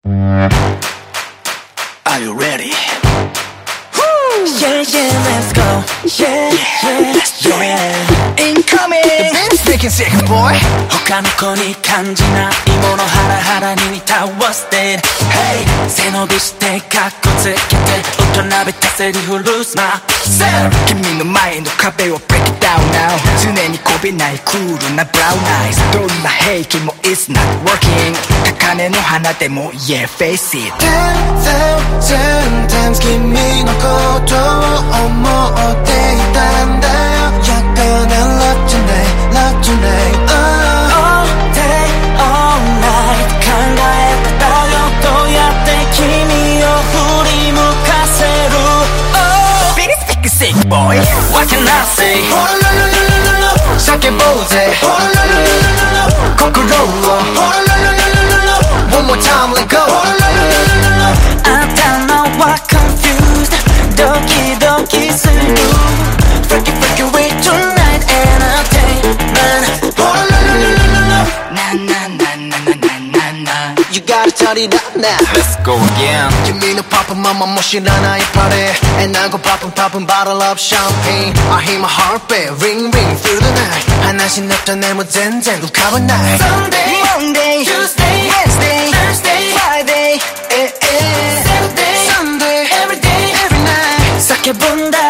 Are you ready? Yeah, yeah, let's go. Yeah, yeah, let's do it. Incoming! The beat's making sick, boy. 他の子に感じないものハラハラに倒して Hey 背伸びしてカッコつけて大人びたセリフ Lose myself 君の前の壁を break it down now 常にこびないクールなブラウンアイズどんな兵器も It's not working 高嶺の花でも Yeah, face it 10,000 times 君のことを思っていたんだよ약간의 love tonight, love tonight All day, all night 考えてたよどうやって君を振り向かせる Oh Beat's making sick, boy. What can I say 叫ぼうぜ心を One more time, let go 頭は confused ドキドキする Freaky freaky with tonight entertainment Na na na na na na na You gotta turn it up now Let's go again 君のパパママも知らないパレ And I go poppin' poppin' bottle of champagne I hear my heart beat ring ring through the night 話の種も全然浮かばない Sunday, Monday, Tuesday, Wednesday, Thursday, Friday, Saturday, Sunday every day, every night 叫ぶんだ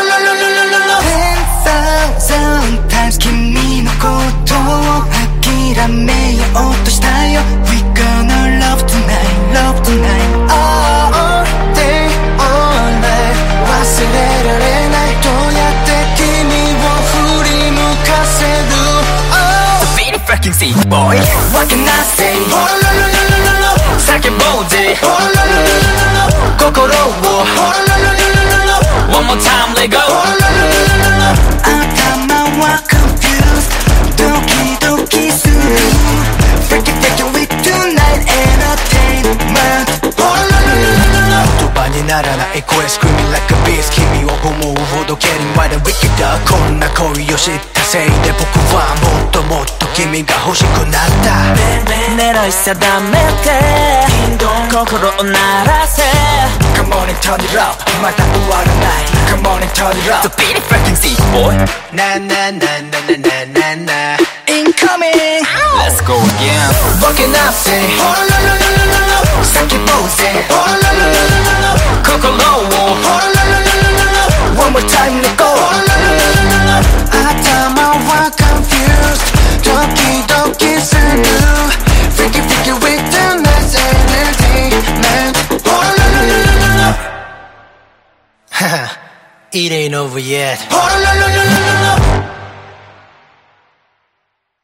10,000 times 君のことを諦めようとしたよ We gonna love tonight, love tonight All day all night 忘れられないどうやって君を振り向かせる The beat freaking sick, boy What can I say 叫ぼうぜ心を One more time, let go 頭は confused ドキドキする Freaky freaky with tonight entertainment 言葉にならない声 Screaming like a beast 君を思うほど Getting wild and wicked こんな恋を知ったせいで僕はもっともっと君が欲しくなった狙い定めて心を鳴らせ Come on and turn it up まだ終わらない Come on and turn it up The beat freaking sick, boy Na na na na na na na na Incoming Let's go again What can I say 叫ぼうぜ心を One more time, let go 頭は confused ドキドキする Freaky freaky with tonight's entertainment It ain't over yet